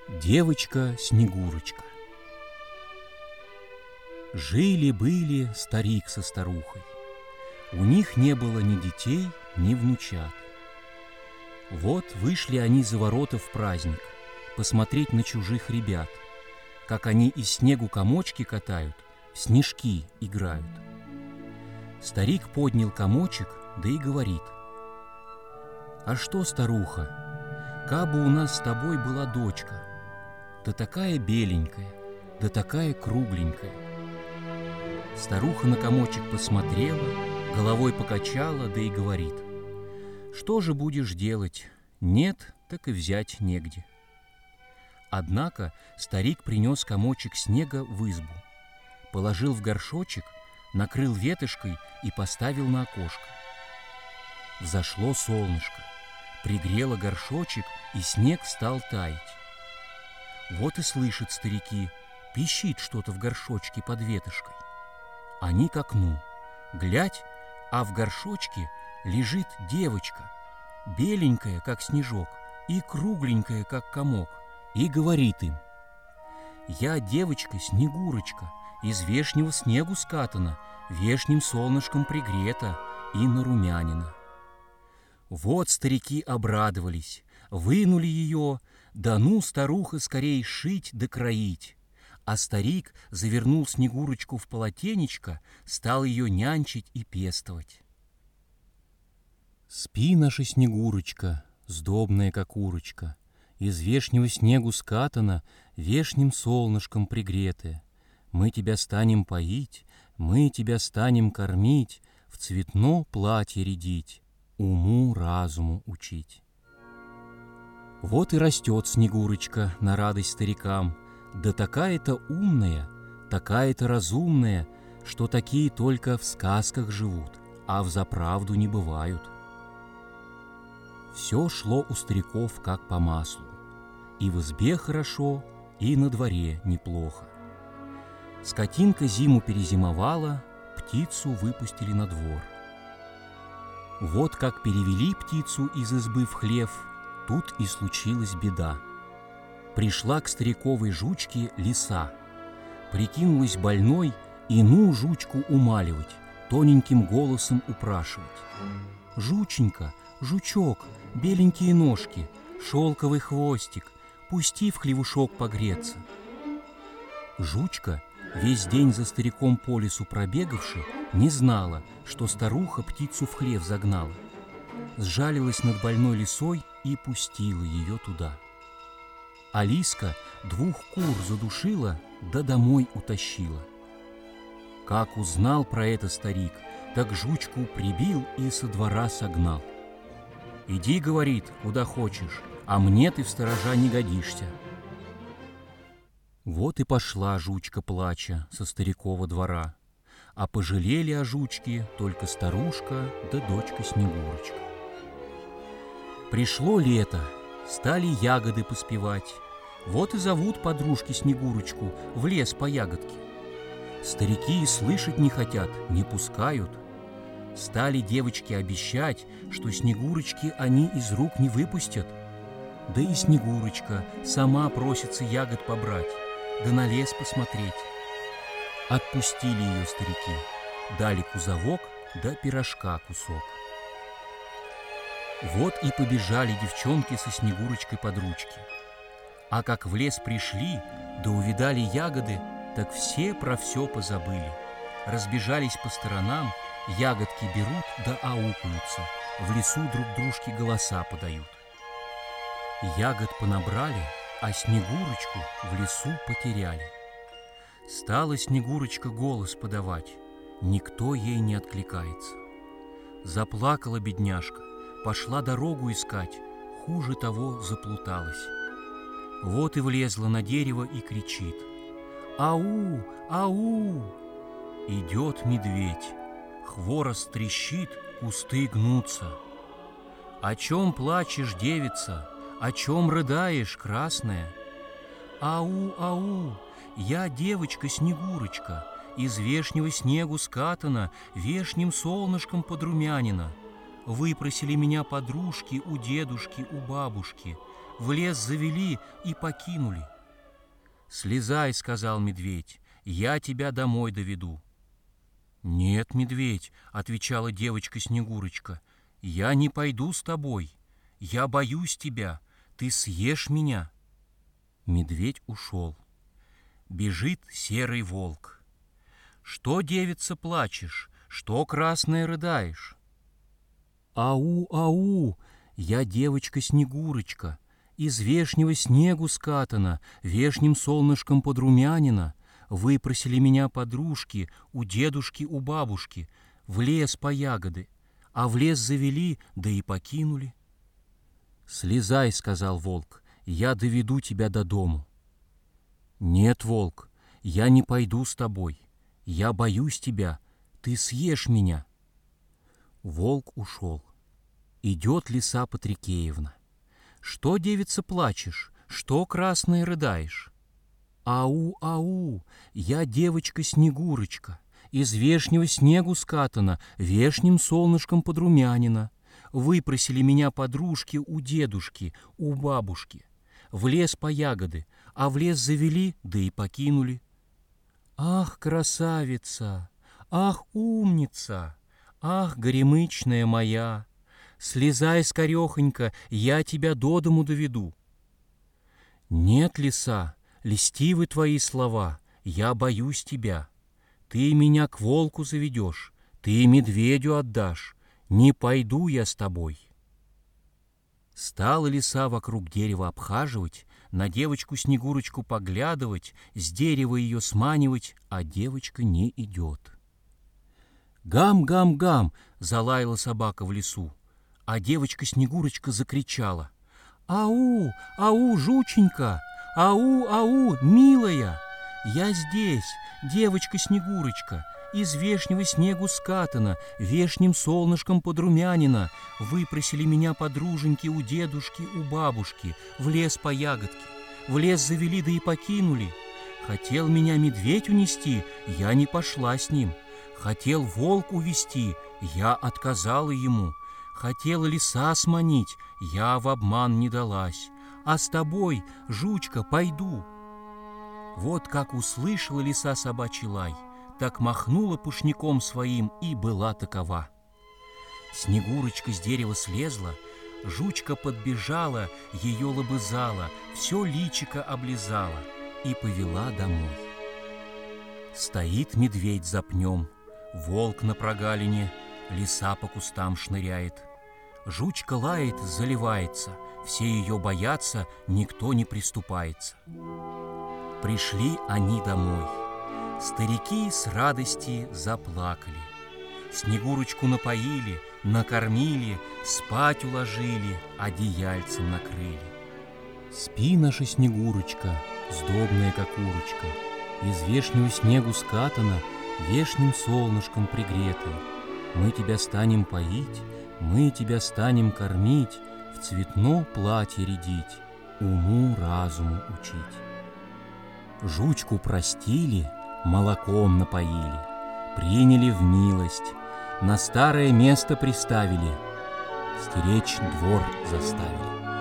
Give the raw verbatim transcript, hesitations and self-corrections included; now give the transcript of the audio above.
Девочка-снегурочка. Жили-были старик со старухой. У них не было ни детей, ни внучат. Вот вышли они за ворота в праздник посмотреть на чужих ребят, как они из снегу комочки катают, в снежки играют. Старик поднял комочек, да и говорит: «А что, старуха, кабы у нас с тобой была дочка, да такая беленькая, да такая кругленькая». Старуха на комочек посмотрела, головой покачала, да и говорит: «Что же будешь делать? Нет, так и взять негде». Однако старик принес комочек снега в избу, положил в горшочек, накрыл ветошкой и поставил на окошко. Взошло солнышко, пригрело горшочек, и снег стал таять. Вот и слышат старики, пищит что-то в горшочке под ветошкой. Они к окну, глядь, а в горшочке лежит девочка, беленькая, как снежок, и кругленькая, как комок, и говорит им: «Я девочка-снегурочка, из вешнего снегу скатана, вешним солнышком пригрета и нарумянина». Вот старики обрадовались, вынули ее, да ну, старуха, скорей шить да кроить. А старик завернул Снегурочку в полотенечко, стал ее нянчить и пестовать. Спи, наша Снегурочка, сдобная, как курочка, из вешнего снегу скатана, вешним солнышком пригретая. Мы тебя станем поить, мы тебя станем кормить, в цветно платье рядить, уму-разуму учить. Вот и растет Снегурочка на радость старикам, да такая-то умная, такая-то разумная, что такие только в сказках живут, а взаправду не бывают. Все шло у стариков как по маслу. И в избе хорошо, и на дворе неплохо. Скотинка зиму перезимовала, птицу выпустили на двор. Вот как перевели птицу из избы в хлев, тут и случилась беда. Пришла к стариковой жучке лиса, прикинулась больной, и ну жучку умаливать, тоненьким голосом упрашивать: «Жученька, жучок, беленькие ножки, шелковый хвостик, пусти в хлевушок погреться». Жучка, весь день за стариком по лесу пробегавши, не знала, что старуха птицу в хлев загнала. Сжалилась над больной лисой и пустила ее туда. А лиска двух кур задушила, да домой утащила. Как узнал про это старик, так жучку прибил и со двора согнал. «Иди, — говорит, — куда хочешь, а мне ты в сторожа не годишься». Вот и пошла жучка, плача, со старикова двора, а пожалели о жучке только старушка да дочка Снегурочка. Пришло лето, стали ягоды поспевать, вот и зовут подружки Снегурочку в лес по ягодке. Старики и слышать не хотят, не пускают. Стали девочки обещать, что Снегурочки они из рук не выпустят. Да и Снегурочка сама просится ягод побрать, да на лес посмотреть. Отпустили ее старики, дали кузовок да пирожка кусок. Вот и побежали девчонки со Снегурочкой под ручки. А как в лес пришли, да увидали ягоды, так все про все позабыли. Разбежались по сторонам, ягодки берут да аукаются, в лесу друг дружке голоса подают. Ягод понабрали, а Снегурочку в лесу потеряли. Стала Снегурочка голос подавать, никто ей не откликается. Заплакала бедняжка, пошла дорогу искать, хуже того заплуталась. Вот и влезла на дерево и кричит: «Ау! Ау!» Идет медведь, хворост трещит, кусты гнутся. «О чем плачешь, девица? О чем рыдаешь, красная?» «Ау! Ау! Я девочка-снегурочка, из вешнего снегу скатана, вешним солнышком подрумянина. Выпросили меня подружки у дедушки, у бабушки. в лес завели и покинули. «Слезай, — сказал медведь, — я тебя домой доведу». «Нет, медведь, — отвечала девочка Снегурочка, — я не пойду с тобой. Я боюсь тебя, ты съешь меня». Медведь ушел. Бежит серый волк. «Что, девица, плачешь? Что, красная, рыдаешь?» «Ау, ау, я девочка Снегурочка, из вешнего снегу скатана, вешним солнышком подрумянина. Выпросили меня подружки у дедушки, у бабушки, в лес по ягоды, а в лес завели, да и покинули». «Слезай, — сказал волк, — я доведу тебя до дому». «Нет, волк, я не пойду с тобой. Я боюсь тебя, ты съешь меня». Волк ушел. Идет лиса Патрикеевна. «Что, девица, плачешь? Что, красная, рыдаешь?» «Ау, ау, я девочка Снегурочка, из вешнего снегу скатана, вешним солнышком подрумянина. Выпросили меня подружки у дедушки, у бабушки, в лес по ягоды, а в лес завели, да и покинули». «Ах, красавица! Ах, умница! Ах, горемычная моя! Слезай скорехонько, я тебя до дому доведу». «Нет, лиса, льстивы твои слова, я боюсь тебя. Ты меня к волку заведешь, ты медведю отдашь, не пойду я с тобой». Стала лиса вокруг дерева обхаживать, на девочку Снегурочку поглядывать, с дерева ее сманивать, а девочка не идет. «Гам-гам-гам!» — залаяла собака в лесу, а девочка Снегурочка закричала: «Ау, ау, жученька! Ау, ау, милая! Я здесь, девочка Снегурочка, из вешнего снегу скатана, вешним солнышком подрумянина. Выпросили меня подруженьки у дедушки, у бабушки, в лес по ягодке. В лес завели, да и покинули. Хотел меня медведь унести, я не пошла с ним. Хотел волк увести, я отказала ему. Хотела лиса сманить, я в обман не далась. А с тобой, жучка, пойду». Вот как услышала лиса собачий лай, так махнула пушником своим и была такова. Снегурочка с дерева слезла, жучка подбежала, ее лобызала, все личико облизала и повела домой. Стоит медведь за пнем, волк на прогалине, лиса по кустам шныряет. Жучка лает, заливается, все ее боятся, никто не приступается. Пришли они домой. Старики с радости заплакали. Снегурочку напоили, накормили, спать уложили, одеяльцем накрыли. «Спи, наша Снегурочка, сдобная как курочка, из вешнего снегу скатана, вешним солнышком пригретая. Мы тебя станем поить, мы тебя станем кормить, в цветно платье рядить, уму-разуму учить». Жучку простили, молоком напоили, приняли в милость, на старое место приставили, стеречь двор заставили.